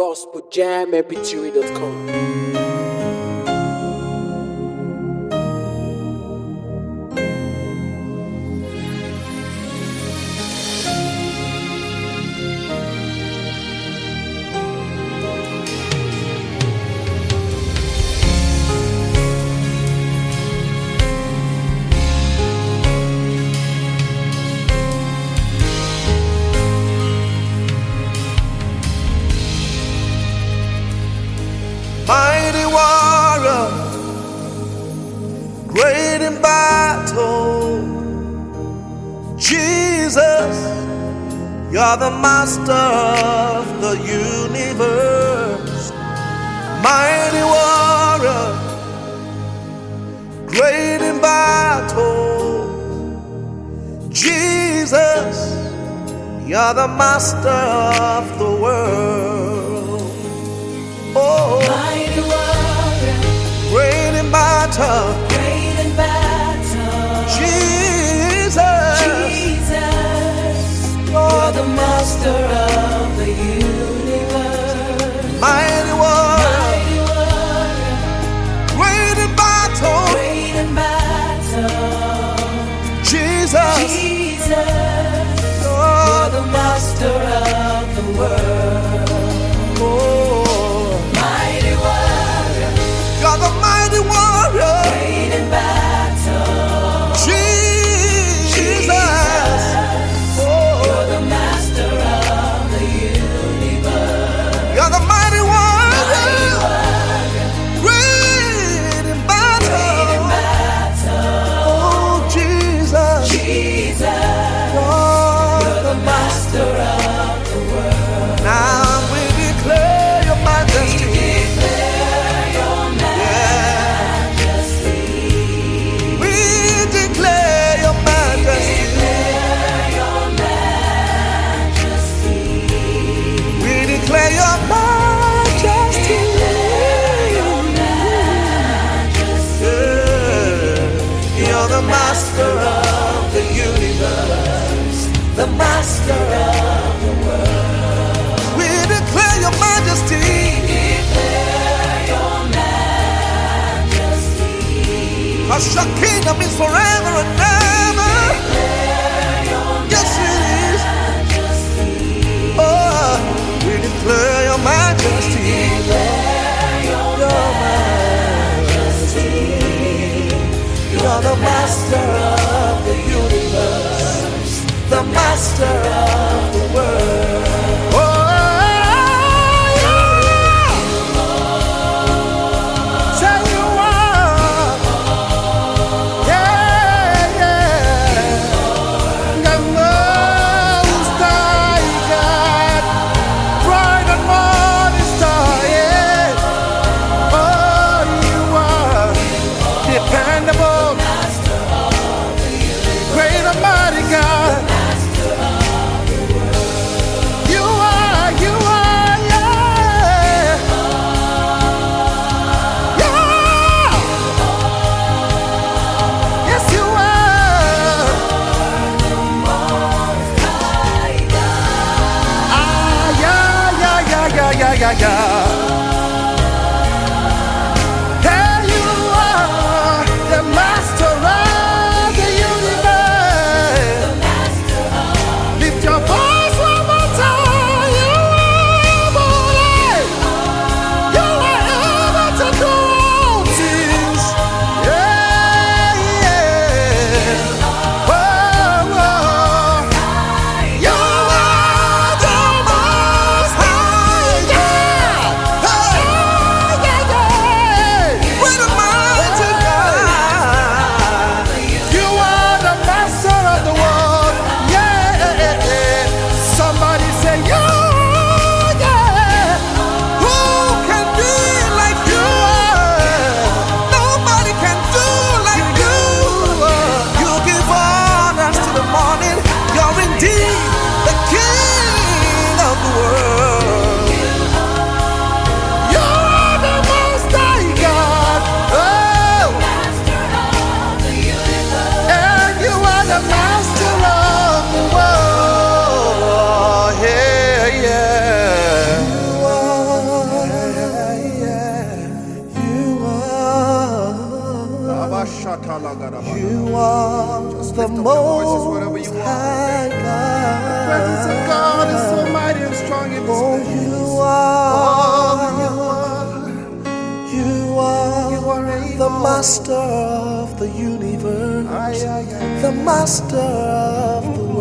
gospeljammpg.com. Mighty warrior, great in battle, Jesus, you're the master of the universe. Mighty warrior, great in battle, Jesus, you're the master of the world. Oh, mighty warrior, great in battle, Jesus, you're the master of the universe. mighty warrior, great in battle, Jesus, you're the master of the world. oh, Mighty warrior, you're the mighty warrior, great in battle, Jesus, oh, you're the master of the universe. you're the mighty warrior, great in battle, oh, Jesus, You're the master of the world. now we declare your majesty. Declare your majesty. We declare your majesty. Declare your majesty. We declare your majesty. Yeah. You're the master of the universe, The master of the world. we declare your majesty. Declare your majesty. 'Cause your kingdom is forever and ever. Yes, it is. Oh, we declare your majesty. Your majesty. You're the master of the universe, the master of the world. Oh, yeah. Say you are. Yeah, yeah. The Most High God, bright and morning star, yeah. Oh, you are dependable, great and mighty God. You are, yeah. Yeah. Yes, you are. Ah, yeah. Hey, you are the master of the universe. Lift your voice one more time. You are able. You are able to do all things. Yeah, yeah. Oh, oh. You are the Most High God. of the Most High God. The presence of God is so mighty and strong in this place. You are the Master of the universe, the Master of the